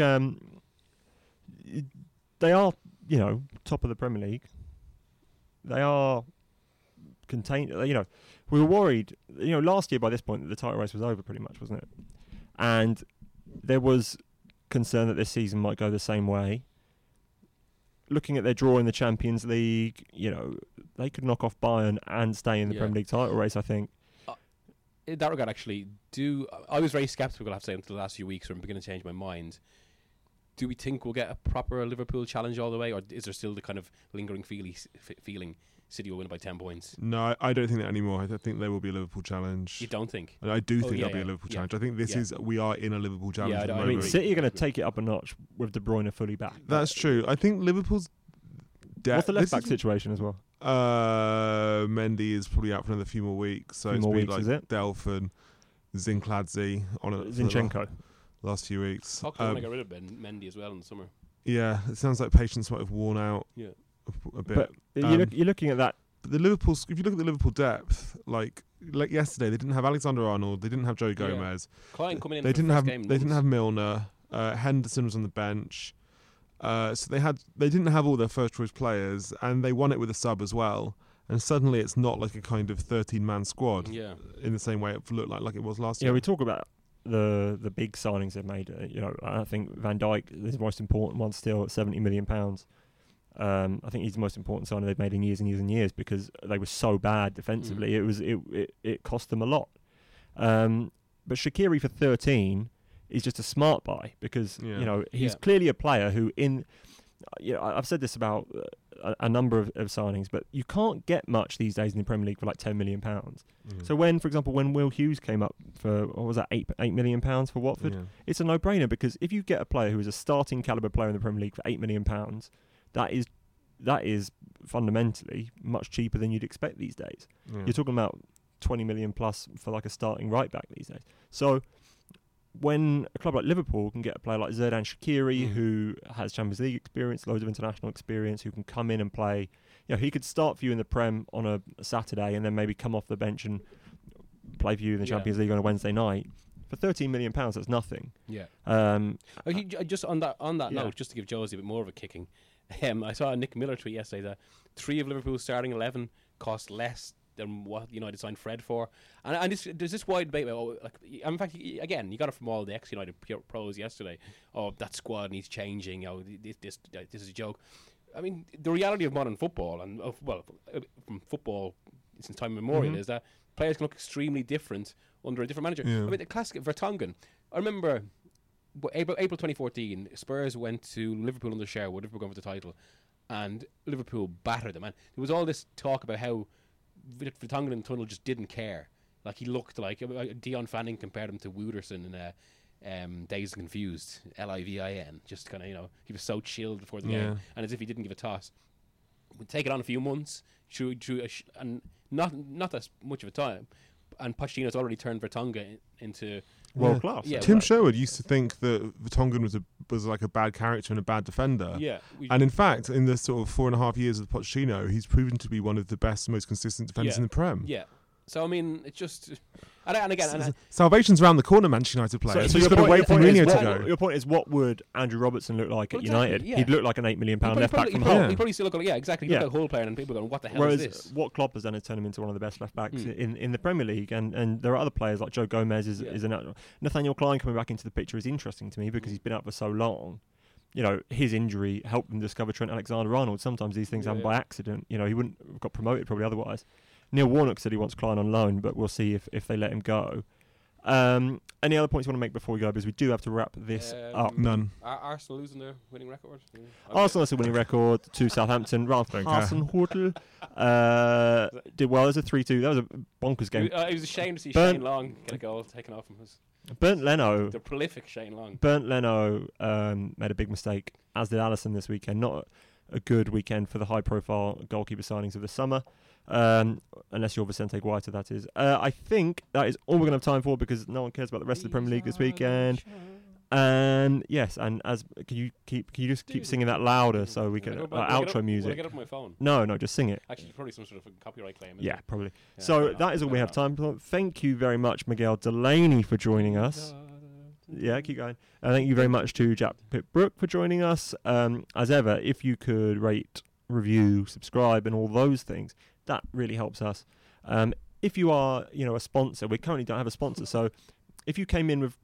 they are, top of the Premier League. They are contained. We were worried. Last year by this point, the title race was over pretty much, wasn't it? And there was concern that this season might go the same way. Looking at their draw in the Champions League, they could knock off Bayern and stay in the Premier League title race, I think.
In that regard, actually, I was very sceptical, I have to say, until the last few weeks, where I'm beginning to change my mind. Do we think we'll get a proper Liverpool challenge all the way, or is there still the kind of lingering feeling City will win by 10 points?
No, I don't think that anymore. I think there will be a Liverpool challenge.
You don't think?
I do think there'll be a Liverpool challenge. I think we are in a Liverpool challenge.
I mean, City are going to take it up a notch with De Bruyne fully back.
That's true. I think Liverpool's
what's the left back situation as well?
Mendy is probably out for another few more weeks. So it's been like Delph and Zinchenko on
Zinchenko.
Last few weeks.
How can I get rid of Mendy as well in the summer?
Yeah, it sounds like patience might have worn out a bit.
But you're looking at that.
But if you look at the Liverpool depth, like yesterday, they didn't have Alexander-Arnold, they didn't have Joe Gomez.
Klein coming in.
They didn't have Milner. Henderson was on the bench. So they didn't have all their first choice players, and they won it with a sub as well. And suddenly, it's not like a kind of 13-man squad. Yeah. In the same way it looked like it was last year.
Yeah, we talk about the big signings they've made. I think Van Dijk is the most important one still at £70 million. I think he's the most important signing they've made in years and years and years because they were so bad defensively. It cost them a lot. But Shaqiri for 13 is just a smart buy because he's clearly a player who I've said this about a number of signings, but you can't get much these days in the Premier League for like £10 million. So for example, when Will Hughes came up for, what was that, £8 million for Watford, it's a no-brainer because if you get a player who is a starting calibre player in the Premier League for £8 million, that is fundamentally much cheaper than you'd expect these days. You're talking about 20 million plus for like a starting right back these days. So when a club like Liverpool can get a player like Xherdan Shaqiri, who has Champions League experience, loads of international experience, who can come in and play, he could start for you in the Prem on a Saturday and then maybe come off the bench and play for you in the Champions League on a Wednesday night. For £13 million, that's nothing. Yeah.
Just on that note, just to give Josie a bit more of a kicking, I saw a Nick Miller tweet yesterday that 3 of Liverpool's starting 11 cost less than what United signed Fred for, and there's this wide debate about, in fact, again, you got it from all the ex-United pros yesterday. Oh, that squad needs changing. This is a joke. I mean, the reality of modern football, and from football since time immemorial, is that players can look extremely different under a different manager.
Yeah.
I mean, the classic Vertonghen. I remember April 2014, Spurs went to Liverpool under Sherwood, Liverpool going for the title, and Liverpool battered them. And there was all this talk about how Vertonghen and Tunnel just didn't care. Like, he looked like Dion Fanning compared him to Wooderson in Dazed and Confused, Livin. Just kind of, he was so chilled before the game, and as if he didn't give a toss. We'd take it on a few months, and not as much of a time. And Pochettino's already turned Vertonghen into
world class.
Yeah,
Tim Sherwood used to think that Vertonghen was like a bad character and a bad defender.
Yeah,
and in fact, in the sort of 4.5 years of Pochettino, he's proven to be one of the best, most consistent defenders in the Prem.
Yeah. So I mean, it's just, and again,
Salvation's around the corner, Manchester United players.
So
you've got to wait for Mourinho to go.
Your point is, what would Andrew Robertson look like at United?
Yeah.
He'd look like an £8 million left back from Hull.
He'd probably still look like, exactly. He'd look like a Hull player, and people going, what the hell is this?
What Klopp has done is turn him into one of the best left backs in the Premier League, and there are other players like Joe Gomez is Nathaniel Klein coming back into the picture is interesting to me because he's been out for so long. His injury helped them discover Trent Alexander-Arnold. Sometimes these things happen by accident. He wouldn't have got promoted probably otherwise. Neil Warnock said he wants Klein on loan, but we'll see if they let him go. Any other points you want to make before we go? Because we do have to wrap this up.
None.
Are Arsenal losing their winning record?
Arsenal has a winning record to Southampton. Ralph Hasenhüttl did well. It was a 3-2. That was a bonkers game.
It was a shame to see Shane Long get a goal taken off him.
Bernd Leno.
The prolific Shane Long.
Bernd Leno made a big mistake, as did Alisson this weekend. Not a good weekend for the high-profile goalkeeper signings of the summer. Unless you're Vicente Guaita, that is. I think that is all we're going to have time for because no one cares about the rest of the Premier League this weekend. And yes, and can you just keep singing that louder so we can outro music?
Will I get up my phone?
No, just sing it.
Actually, probably some sort of a copyright claim.
Yeah, probably. Yeah, so that is all we have time for. Thank you very much, Miguel Delaney, for joining us. Yeah, keep going. Thank you very much to Jack Pitt-Brook for joining us. As ever, if you could rate, review, subscribe, and all those things, that really helps us. If you are, a sponsor, we currently don't have a sponsor, so if you came in with,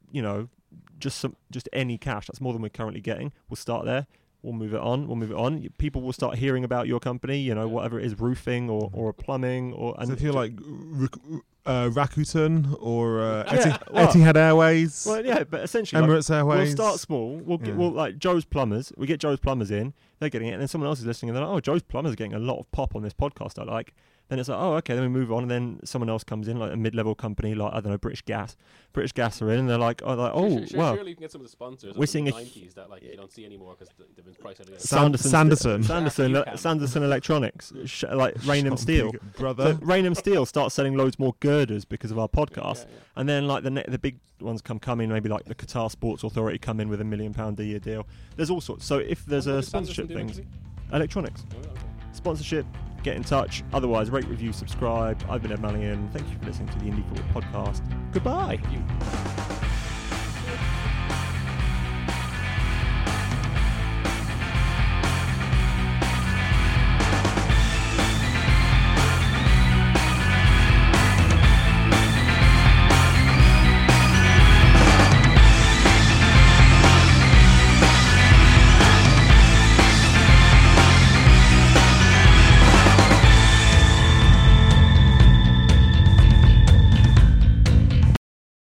just any cash, that's more than we're currently getting. We'll start there. We'll move it on. People will start hearing about your company, whatever it is, roofing or plumbing or. And
so if you're like Rakuten or Etihad Airways.
Well, yeah, but essentially
Emirates Airways.
We'll start small. We'll like Joe's Plumbers. We get Joe's Plumbers in. They're getting it, and then someone else is listening, and they're like, "Oh, Joe's Plumbers are getting a lot of pop on this podcast." I like. Then it's like, oh, okay, then we move on, and then someone else comes in, like a mid-level company, like, I don't know, British Gas. British Gas are in, and they're like, well.
Surely you can get some of the sponsors
we're seeing
the 90s that you don't see anymore because they've been priced out of
Sanderson
Electronics, like Raynham Steel.
Brother.
So Raynham Steel starts selling loads more girders because of our podcast, and then like the big ones come in, maybe like the Qatar Sports Authority come in with $1 million a year deal. There's all sorts. So if there's a sponsorship thing, electronics.
Oh, okay.
Sponsorship, get in touch. Otherwise, rate, review, subscribe. I've been Ed Mallion. Thank you for listening to the Indie Football Podcast. Goodbye.
Thank you.